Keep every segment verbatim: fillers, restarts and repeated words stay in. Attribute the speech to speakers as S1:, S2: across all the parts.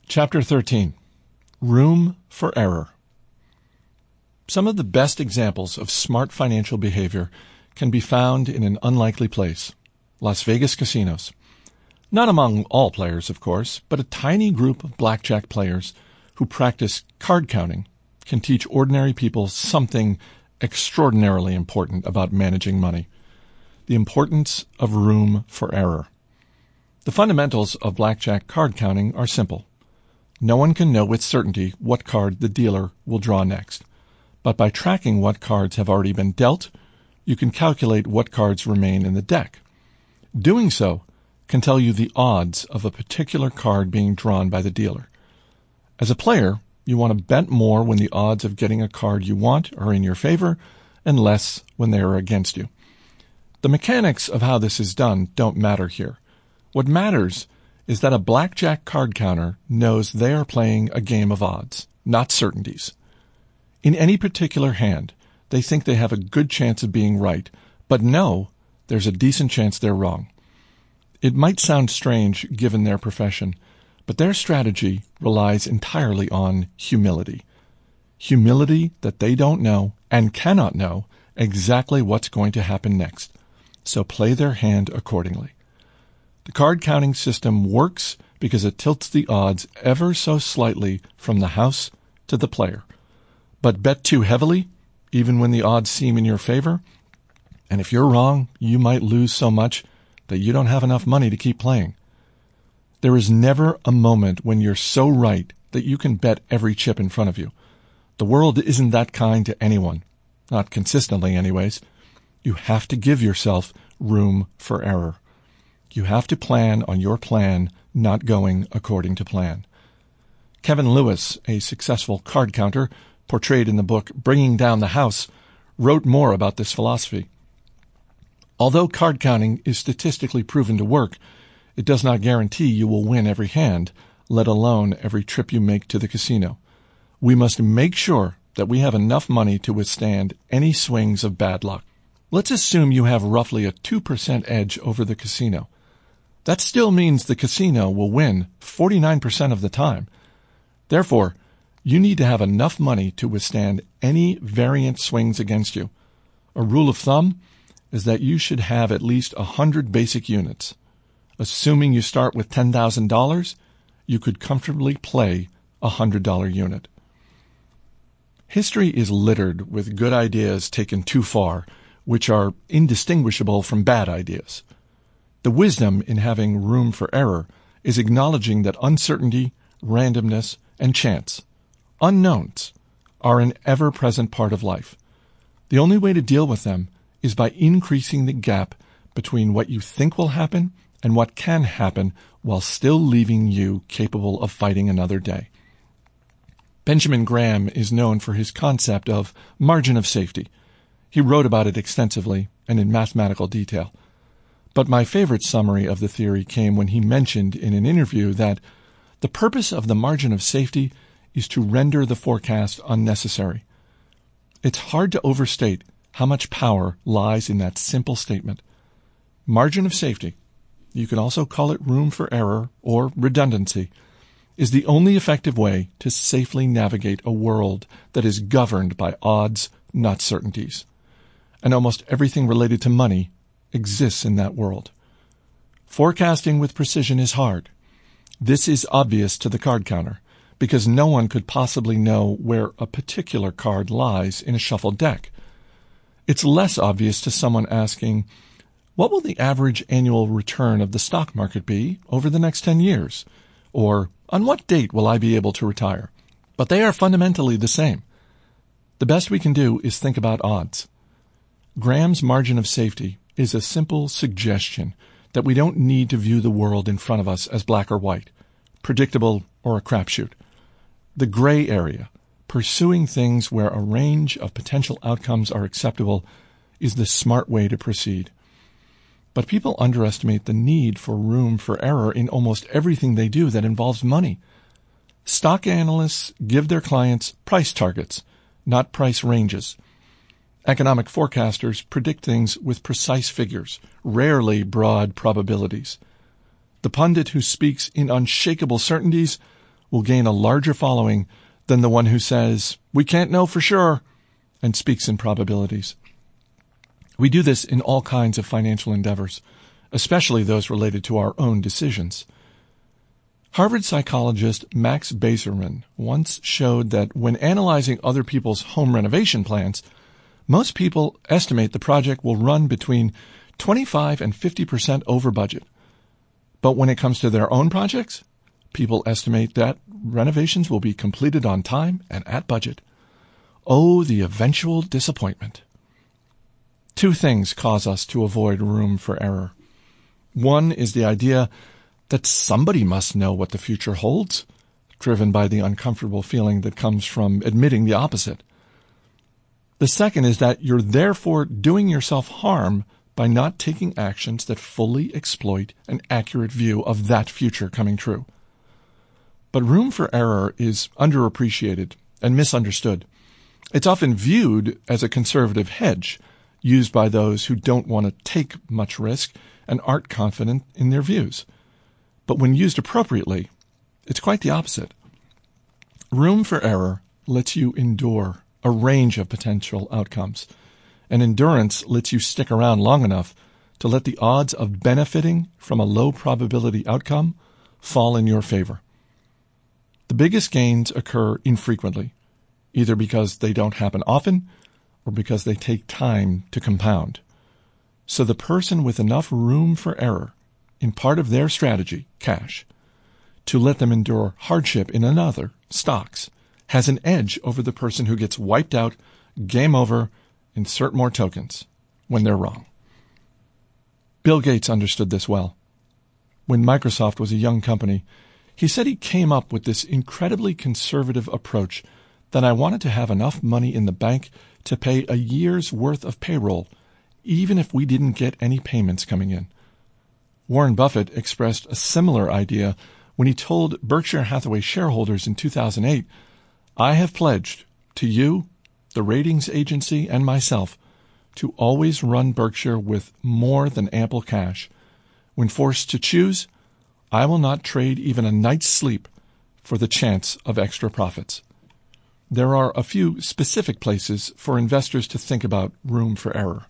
S1: Chapter thirteen. Room for Error. Some of the best examples of smart financial behavior can be found in an unlikely place, Las Vegas casinos. Not among all players, of course, but a tiny group of blackjack players who practice card counting can teach ordinary people something extraordinarily important about managing money: the importance of room for error. The fundamentals of blackjack card counting are simple. No one can know with certainty what card the dealer will draw next, but by tracking what cards have already been dealt, you can calculate what cards remain in the deck. Doing so can tell you the odds of a particular card being drawn by the dealer. As a player, you want to bet more when the odds of getting a card you want are in your favor and less when they are against you. The mechanics of how this is done don't matter here. What matters is that a blackjack card counter knows they are playing a game of odds, not certainties. In any particular hand, they think they have a good chance of being right, but know there's a decent chance they're wrong. It might sound strange given their profession, but their strategy relies entirely on humility. Humility that they don't know and cannot know exactly what's going to happen next, so play their hand accordingly. The card counting system works because it tilts the odds ever so slightly from the house to the player. But bet too heavily, even when the odds seem in your favor, and if you're wrong, you might lose so much that you don't have enough money to keep playing. There is never a moment when you're so right that you can bet every chip in front of you. The world isn't that kind to anyone, not consistently anyways. You have to give yourself room for error. You have to plan on your plan not going according to plan. Kevin Lewis, a successful card counter portrayed in the book Bringing Down the House, wrote more about this philosophy. Although card counting is statistically proven to work, it does not guarantee you will win every hand, let alone every trip you make to the casino. We must make sure that we have enough money to withstand any swings of bad luck. Let's assume you have roughly a two percent edge over the casino. That still means the casino will win forty-nine percent of the time. Therefore, you need to have enough money to withstand any variant swings against you. A rule of thumb is that you should have at least one hundred basic units. Assuming you start with ten thousand dollars, you could comfortably play a one hundred dollar unit. History is littered with good ideas taken too far, which are indistinguishable from bad ideas. The wisdom in having room for error is acknowledging that uncertainty, randomness, and chance, unknowns, are an ever-present part of life. The only way to deal with them is by increasing the gap between what you think will happen and what can happen while still leaving you capable of fighting another day. Benjamin Graham is known for his concept of margin of safety. He wrote about it extensively and in mathematical detail. But my favorite summary of the theory came when he mentioned in an interview that the purpose of the margin of safety is to render the forecast unnecessary. It's hard to overstate how much power lies in that simple statement. Margin of safety, you can also call it room for error or redundancy, is the only effective way to safely navigate a world that is governed by odds, not certainties. And almost everything related to money exists in that world. Forecasting with precision is hard. This is obvious to the card counter, because no one could possibly know where a particular card lies in a shuffled deck. It's less obvious to someone asking, what will the average annual return of the stock market be over the next ten years? Or, on what date will I be able to retire? But they are fundamentally the same. The best we can do is think about odds. Graham's margin of safety is a simple suggestion that we don't need to view the world in front of us as black or white, predictable or a crapshoot. The gray area, pursuing things where a range of potential outcomes are acceptable, is the smart way to proceed. But people underestimate the need for room for error in almost everything they do that involves money. Stock analysts give their clients price targets, not price ranges. Economic forecasters predict things with precise figures, rarely broad probabilities. The pundit who speaks in unshakable certainties will gain a larger following than the one who says, "We can't know for sure," and speaks in probabilities. We do this in all kinds of financial endeavors, especially those related to our own decisions. Harvard psychologist Max Bazerman once showed that when analyzing other people's home renovation plans, most people estimate the project will run between twenty-five and fifty percent over budget. But when it comes to their own projects, people estimate that renovations will be completed on time and at budget. Oh, the eventual disappointment. Two things cause us to avoid room for error. One is the idea that somebody must know what the future holds, driven by the uncomfortable feeling that comes from admitting the opposite. The second is that you're therefore doing yourself harm by not taking actions that fully exploit an accurate view of that future coming true. But room for error is underappreciated and misunderstood. It's often viewed as a conservative hedge used by those who don't want to take much risk and aren't confident in their views. But when used appropriately, it's quite the opposite. Room for error lets you endure a range of potential outcomes, and endurance lets you stick around long enough to let the odds of benefiting from a low probability outcome fall in your favor. The biggest gains occur infrequently, either because they don't happen often or because they take time to compound. So the person with enough room for error in part of their strategy, cash, to let them endure hardship in another, stocks, has an edge over the person who gets wiped out, game over, insert more tokens, when they're wrong. Bill Gates understood this well. When Microsoft was a young company, he said he came up with this incredibly conservative approach that I wanted to have enough money in the bank to pay a year's worth of payroll, even if we didn't get any payments coming in. Warren Buffett expressed a similar idea when he told Berkshire Hathaway shareholders in two thousand eight, "I have pledged to you, the ratings agency, and myself to always run Berkshire with more than ample cash. When forced to choose, I will not trade even a night's sleep for the chance of extra profits." There are a few specific places for investors to think about room for error.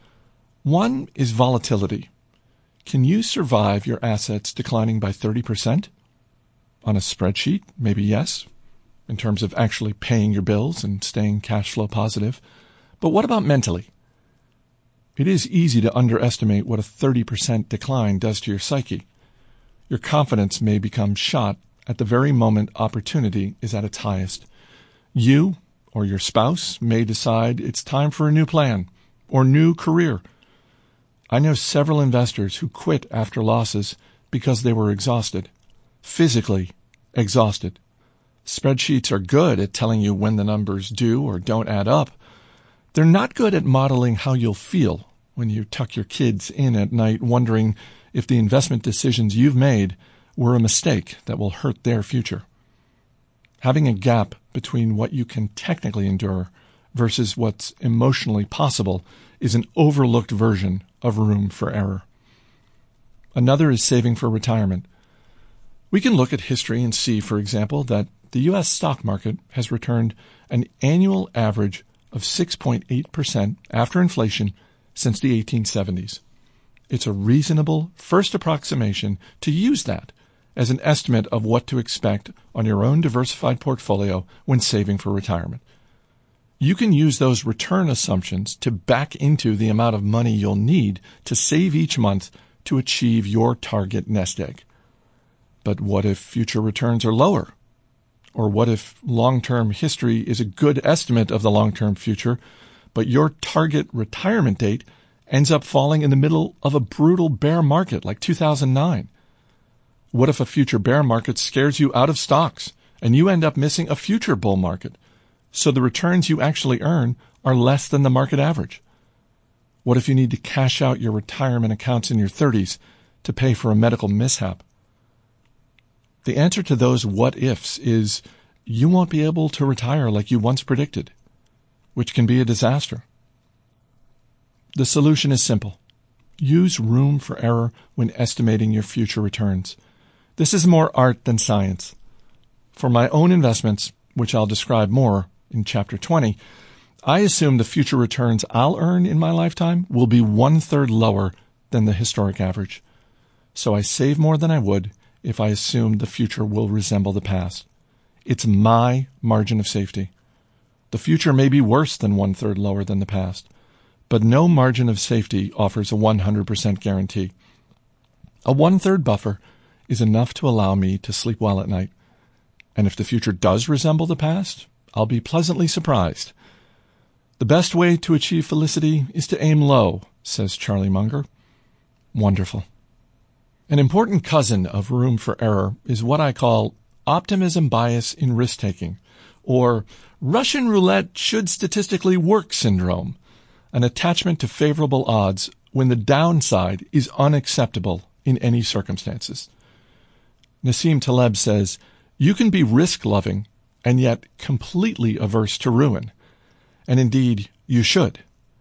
S1: One is volatility. Can you survive your assets declining by thirty percent? On a spreadsheet, maybe yes, in terms of actually paying your bills and staying cash flow positive. But what about mentally? It is easy to underestimate what a thirty percent decline does to your psyche. Your confidence may become shot at the very moment opportunity is at its highest. You or your spouse may decide it's time for a new plan or new career. I know several investors who quit after losses because they were exhausted, physically exhausted. Spreadsheets are good at telling you when the numbers do or don't add up. They're not good at modeling how you'll feel when you tuck your kids in at night wondering if the investment decisions you've made were a mistake that will hurt their future. Having a gap between what you can technically endure versus what's emotionally possible is an overlooked version of room for error. Another is saving for retirement. We can look at history and see, for example, that the U S stock market has returned an annual average of six point eight percent after inflation since the eighteen seventies. It's a reasonable first approximation to use that as an estimate of what to expect on your own diversified portfolio when saving for retirement. You can use those return assumptions to back into the amount of money you'll need to save each month to achieve your target nest egg. But what if future returns are lower? Or what if long-term history is a good estimate of the long-term future, but your target retirement date ends up falling in the middle of a brutal bear market like two thousand nine? What if a future bear market scares you out of stocks and you end up missing a future bull market, so the returns you actually earn are less than the market average? What if you need to cash out your retirement accounts in your thirties to pay for a medical mishap? The answer to those what-ifs is you won't be able to retire like you once predicted, which can be a disaster. The solution is simple. Use room for error when estimating your future returns. This is more art than science. For my own investments, which I'll describe more in Chapter twenty, I assume the future returns I'll earn in my lifetime will be one-third lower than the historic average. So I save more than I would if I assumed the future will resemble the past. It's my margin of safety. The future may be worse than one-third lower than the past, but no margin of safety offers a one hundred percent guarantee. A one-third buffer is enough to allow me to sleep well at night. And if the future does resemble the past, I'll be pleasantly surprised. The best way to achieve felicity is to aim low, says Charlie Munger. Wonderful. An important cousin of room for error is what I call optimism bias in risk-taking, or Russian roulette should statistically work syndrome, an attachment to favorable odds when the downside is unacceptable in any circumstances. Nassim Taleb says, you can be risk-loving and yet completely averse to ruin. And indeed, you should.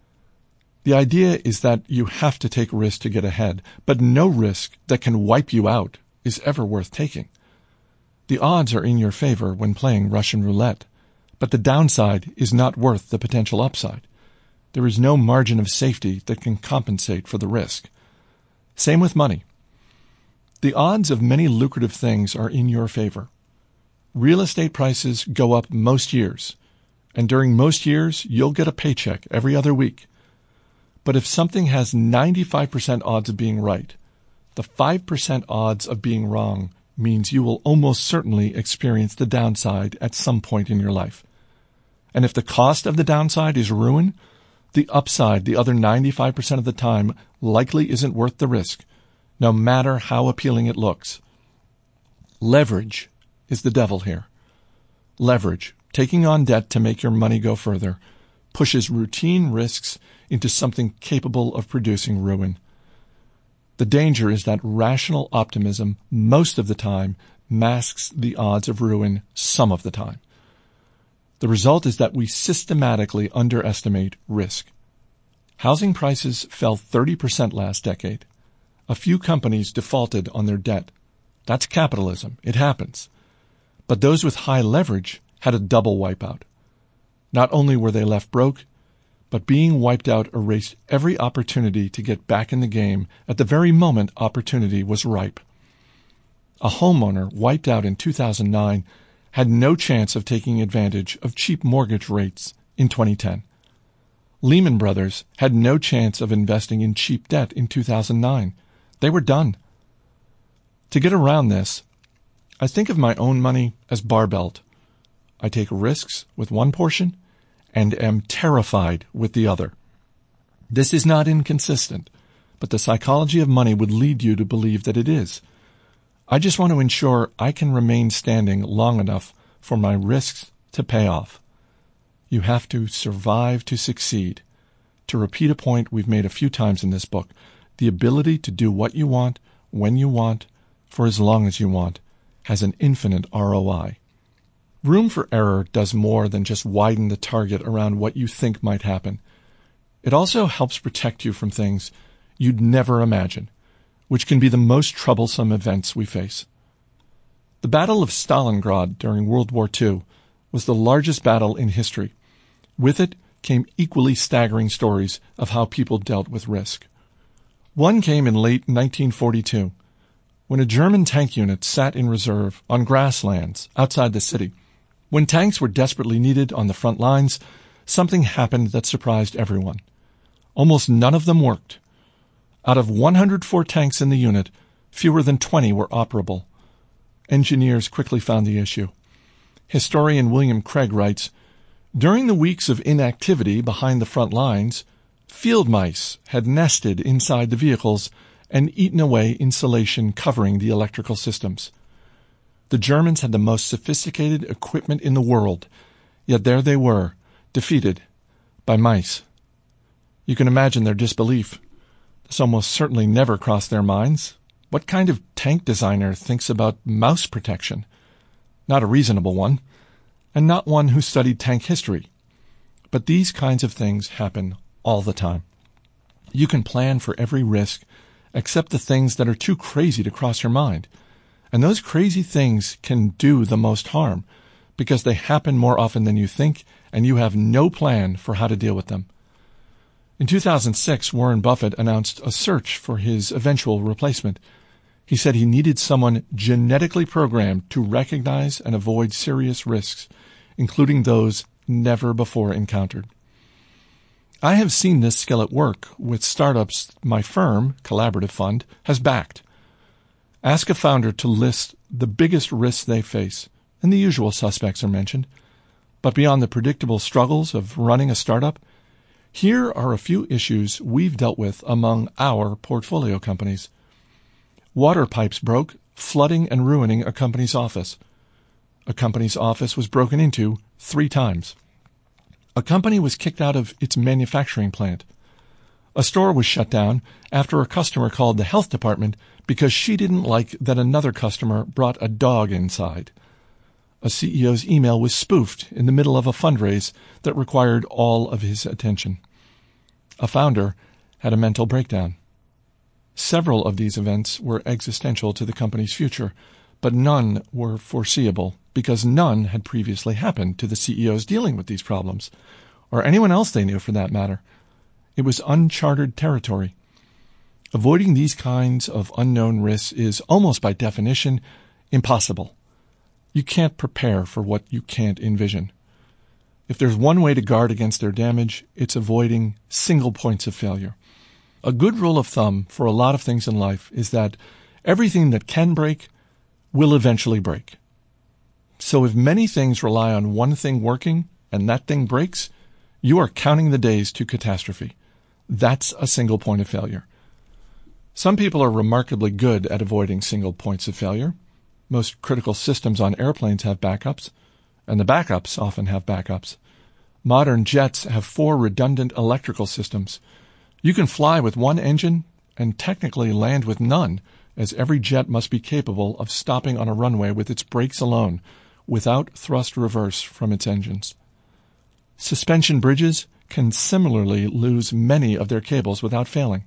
S1: The idea is that you have to take risk to get ahead, but no risk that can wipe you out is ever worth taking. The odds are in your favor when playing Russian roulette, but the downside is not worth the potential upside. There is no margin of safety that can compensate for the risk. Same with money. The odds of many lucrative things are in your favor. Real estate prices go up most years, and during most years, you'll get a paycheck every other week. But if something has ninety-five percent odds of being right, the five percent odds of being wrong means you will almost certainly experience the downside at some point in your life. And if the cost of the downside is ruin, the upside the other ninety-five percent of the time likely isn't worth the risk, no matter how appealing it looks. Leverage is the devil here. Leverage, taking on debt to make your money go further, pushes routine risks into something capable of producing ruin. The danger is that rational optimism most of the time masks the odds of ruin some of the time. The result is that we systematically underestimate risk. Housing prices fell thirty percent last decade. A few companies defaulted on their debt. That's capitalism. It happens. But those with high leverage had a double wipeout. Not only were they left broke, but being wiped out erased every opportunity to get back in the game at the very moment opportunity was ripe. A homeowner wiped out in two thousand nine had no chance of taking advantage of cheap mortgage rates in twenty ten. Lehman Brothers had no chance of investing in cheap debt in two thousand nine. They were done. To get around this, I think of my own money as barbelled. I take risks with one portion and am terrified with the other. This is not inconsistent, but the psychology of money would lead you to believe that it is. I just want to ensure I can remain standing long enough for my risks to pay off. You have to survive to succeed. To repeat a point we've made a few times in this book, the ability to do what you want, when you want, for as long as you want, has an infinite R O I. Room for error does more than just widen the target around what you think might happen. It also helps protect you from things you'd never imagine, which can be the most troublesome events we face. The Battle of Stalingrad during World War Two was the largest battle in history. With it came equally staggering stories of how people dealt with risk. One came in late nineteen forty-two, when a German tank unit sat in reserve on grasslands outside the city. When tanks were desperately needed on the front lines, something happened that surprised everyone. Almost none of them worked. Out of one hundred four tanks in the unit, fewer than twenty were operable. Engineers quickly found the issue. Historian William Craig writes, "During the weeks of inactivity behind the front lines, field mice had nested inside the vehicles and eaten away insulation covering the electrical systems. The Germans had the most sophisticated equipment in the world, yet there they were, defeated by mice." You can imagine their disbelief. This almost certainly never crossed their minds. What kind of tank designer thinks about mouse protection? Not a reasonable one, and not one who studied tank history. But these kinds of things happen all the time. You can plan for every risk except the things that are too crazy to cross your mind. And those crazy things can do the most harm because they happen more often than you think, and you have no plan for how to deal with them. In two thousand six, Warren Buffett announced a search for his eventual replacement. He said he needed someone genetically programmed to recognize and avoid serious risks, including those never before encountered. I have seen this skill at work with startups my firm, Collaborative Fund, has backed. Ask a founder to list the biggest risks they face, and the usual suspects are mentioned. But beyond the predictable struggles of running a startup, here are a few issues we've dealt with among our portfolio companies. Water pipes broke, flooding and ruining a company's office. A company's office was broken into three times. A company was kicked out of its manufacturing plant. A store was shut down after a customer called the health department because she didn't like that another customer brought a dog inside. A C E O's email was spoofed in the middle of a fundraise that required all of his attention. A founder had a mental breakdown. Several of these events were existential to the company's future, but none were foreseeable because none had previously happened to the C E Os dealing with these problems, or anyone else they knew for that matter. It was uncharted territory. Avoiding these kinds of unknown risks is almost by definition impossible. You can't prepare for what you can't envision. If there's one way to guard against their damage, it's avoiding single points of failure. A good rule of thumb for a lot of things in life is that everything that can break will eventually break. So if many things rely on one thing working and that thing breaks, you are counting the days to catastrophe. That's a single point of failure. Some people are remarkably good at avoiding single points of failure. Most critical systems on airplanes have backups, and the backups often have backups. Modern jets have four redundant electrical systems. You can fly with one engine and technically land with none, as every jet must be capable of stopping on a runway with its brakes alone, without thrust reverse from its engines. Suspension bridges can similarly lose many of their cables without failing.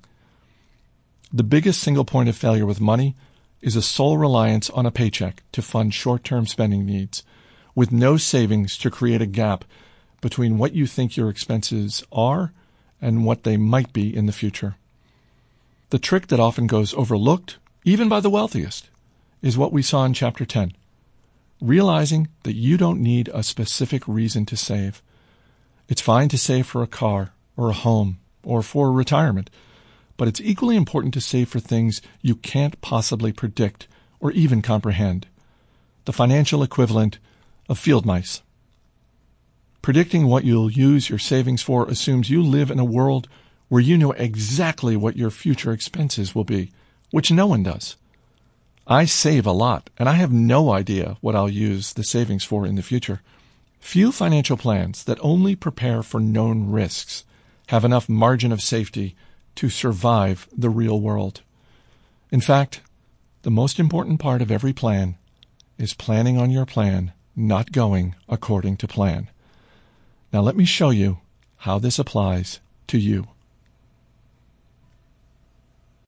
S1: The biggest single point of failure with money is a sole reliance on a paycheck to fund short-term spending needs, with no savings to create a gap between what you think your expenses are and what they might be in the future. The trick that often goes overlooked, even by the wealthiest, is what we saw in Chapter ten. Realizing that you don't need a specific reason to save. It's fine to save for a car or a home or for retirement, but it's equally important to save for things you can't possibly predict or even comprehend. The financial equivalent of field mice. Predicting what you'll use your savings for assumes you live in a world where you know exactly what your future expenses will be, which no one does. I save a lot, and I have no idea what I'll use the savings for in the future. Few financial plans that only prepare for known risks have enough margin of safety to survive the real world. In fact, the most important part of every plan is planning on your plan not going according to plan. Now let me show you how this applies to you.